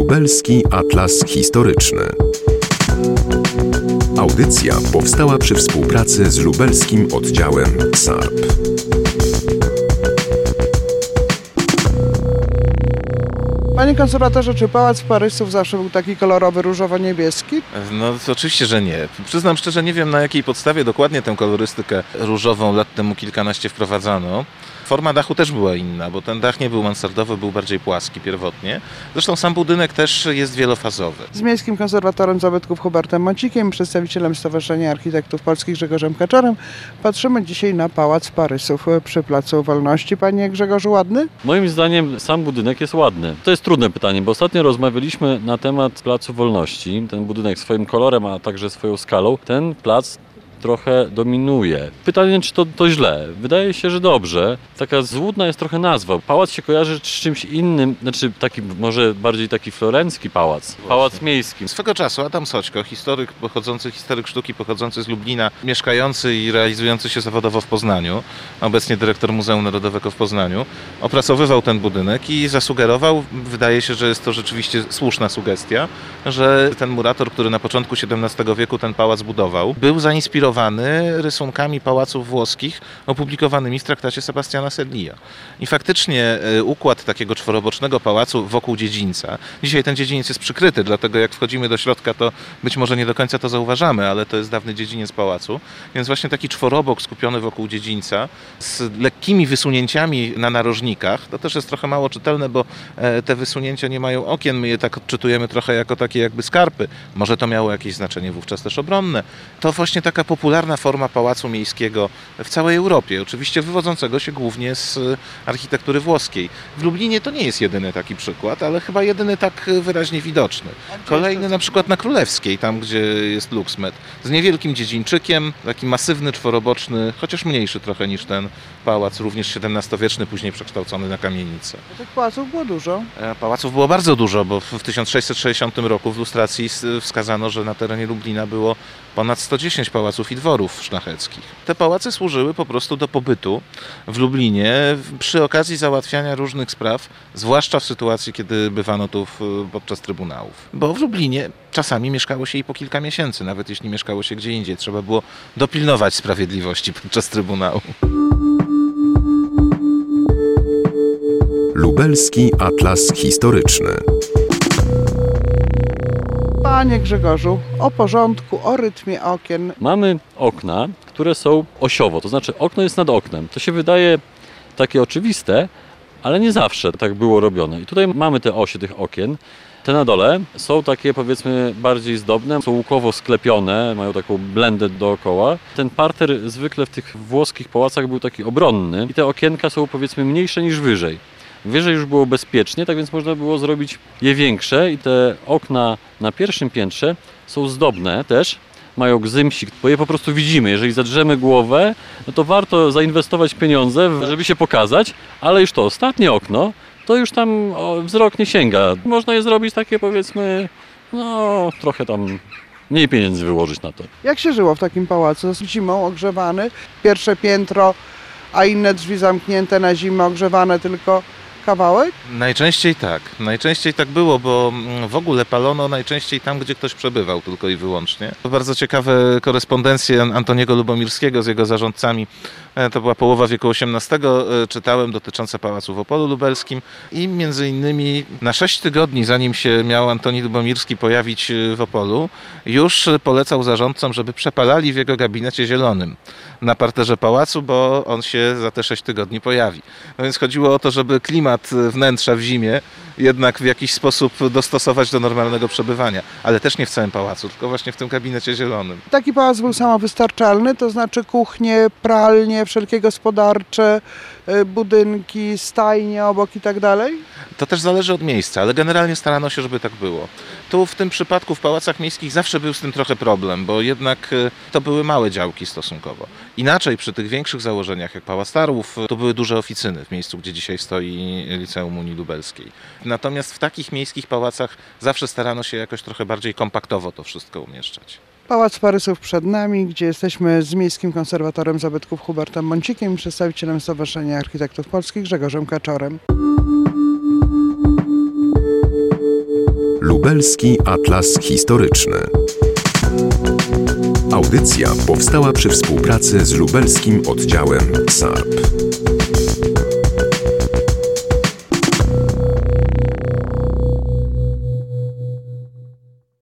Lubelski Atlas Historyczny. Audycja powstała przy współpracy z lubelskim oddziałem SARP. Panie konserwatorze, czy Pałac Parysów zawsze był taki kolorowy, różowo-niebieski? No to oczywiście, że nie. Przyznam szczerze, nie wiem na jakiej podstawie dokładnie tę kolorystykę różową lat temu kilkanaście wprowadzano. Forma dachu też była inna, bo ten dach nie był mansardowy, był bardziej płaski pierwotnie. Zresztą sam budynek też jest wielofazowy. Z miejskim konserwatorem zabytków Hubertem Mącikiem, przedstawicielem Stowarzyszenia Architektów Polskich Grzegorzem Kaczorem, patrzymy dzisiaj na Pałac Parysów przy Placu Wolności. Panie Grzegorzu, ładny? Moim zdaniem sam budynek jest ładny. To jest trudne pytanie, bo ostatnio rozmawialiśmy na temat Placu Wolności. Ten budynek swoim kolorem, a także swoją skalą, ten plac trochę dominuje. Pytanie, czy to źle? Wydaje się, że dobrze. Taka złudna jest trochę nazwa. Pałac się kojarzy z czymś innym, znaczy taki, może bardziej taki florencki pałac. Pałac miejski. Swego czasu Adam Soćko, historyk sztuki pochodzący z Lublina, mieszkający i realizujący się zawodowo w Poznaniu, obecnie dyrektor Muzeum Narodowego w Poznaniu, opracowywał ten budynek i zasugerował, wydaje się, że jest to rzeczywiście słuszna sugestia, że ten murator, który na początku XVII wieku ten pałac budował, był zainspirowany rysunkami pałaców włoskich opublikowanymi w traktacie Sebastiana Sedlija. I faktycznie układ takiego czworobocznego pałacu wokół dziedzińca, dzisiaj ten dziedziniec jest przykryty, dlatego jak wchodzimy do środka, to być może nie do końca to zauważamy, ale to jest dawny dziedziniec pałacu, więc właśnie taki czworobok skupiony wokół dziedzińca z lekkimi wysunięciami na narożnikach, to też jest trochę mało czytelne, bo te wysunięcia nie mają okien, my je tak odczytujemy trochę jako takie jakby skarpy, może to miało jakieś znaczenie wówczas też obronne. To właśnie taka popularna forma pałacu miejskiego w całej Europie, oczywiście wywodzącego się głównie z architektury włoskiej. W Lublinie to nie jest jedyny taki przykład, ale chyba jedyny tak wyraźnie widoczny. Kolejny na przykład na Królewskiej, tam gdzie jest Luxmet, z niewielkim dziedzińczykiem, taki masywny, czworoboczny, chociaż mniejszy trochę niż ten pałac, również XVII-wieczny, później przekształcony na kamienicę. Tych pałaców było dużo. Pałaców było bardzo dużo, bo w 1660 roku w lustracji wskazano, że na terenie Lublina było ponad 110 pałaców i dworów szlacheckich. Te pałace służyły po prostu do pobytu w Lublinie przy okazji załatwiania różnych spraw, zwłaszcza w sytuacji, kiedy bywano tu podczas trybunałów. Bo w Lublinie czasami mieszkało się i po kilka miesięcy, nawet jeśli mieszkało się gdzie indziej. Trzeba było dopilnować sprawiedliwości podczas trybunału. Lubelski Atlas Historyczny. Panie Grzegorzu, o porządku, o rytmie okien. Mamy okna, które są osiowo, to znaczy okno jest nad oknem. To się wydaje takie oczywiste, ale nie zawsze tak było robione. I tutaj mamy te osie tych okien. Te na dole są takie, powiedzmy, bardziej zdobne, są łukowo sklepione, mają taką blendę dookoła. Ten parter zwykle w tych włoskich pałacach był taki obronny i te okienka są, powiedzmy, mniejsze niż wyżej. Wyżej już było bezpiecznie, tak więc można było zrobić je większe i te okna na pierwszym piętrze są zdobne też, mają gzymsik, bo je po prostu widzimy. Jeżeli zadrzemy głowę, no to warto zainwestować pieniądze, żeby się pokazać, ale już to ostatnie okno, to już tam wzrok nie sięga. Można je zrobić takie, powiedzmy, no trochę tam mniej pieniędzy wyłożyć na to. Jak się żyło w takim pałacu? Zimą ogrzewany, pierwsze piętro, a inne drzwi zamknięte na zimę, ogrzewane tylko kawałek? Najczęściej tak było, bo w ogóle palono najczęściej tam, gdzie ktoś przebywał tylko i wyłącznie. To bardzo ciekawe korespondencje Antoniego Lubomirskiego z jego zarządcami. To była połowa wieku XVIII, czytałem, dotyczące pałacu w Opolu Lubelskim i między innymi na 6 tygodni, zanim się miał Antoni Lubomirski pojawić w Opolu, już polecał zarządcom, żeby przepalali w jego gabinecie zielonym na parterze pałacu, bo on się za te 6 tygodni pojawi. No więc chodziło o to, żeby klimat wnętrza w zimie jednak w jakiś sposób dostosować do normalnego przebywania, ale też nie w całym pałacu, tylko właśnie w tym gabinecie zielonym. Taki pałac był samowystarczalny, to znaczy kuchnie, pralnie, wszelkie gospodarcze, budynki, stajnie obok i tak dalej? To też zależy od miejsca, ale generalnie starano się, żeby tak było. Tu w tym przypadku w pałacach miejskich zawsze był z tym trochę problem, bo jednak to były małe działki stosunkowo. Inaczej przy tych większych założeniach jak Pałac Tarłów to były duże oficyny w miejscu, gdzie dzisiaj stoi Liceum Unii Lubelskiej. Natomiast w takich miejskich pałacach zawsze starano się jakoś trochę bardziej kompaktowo to wszystko umieszczać. Pałac Parysów przed nami, gdzie jesteśmy z miejskim konserwatorem zabytków Hubertem Mącikiem i przedstawicielem Stowarzyszenia Architektów Polskich Grzegorzem Kaczorem. Lubelski Atlas Historyczny. Audycja powstała przy współpracy z lubelskim oddziałem SARP.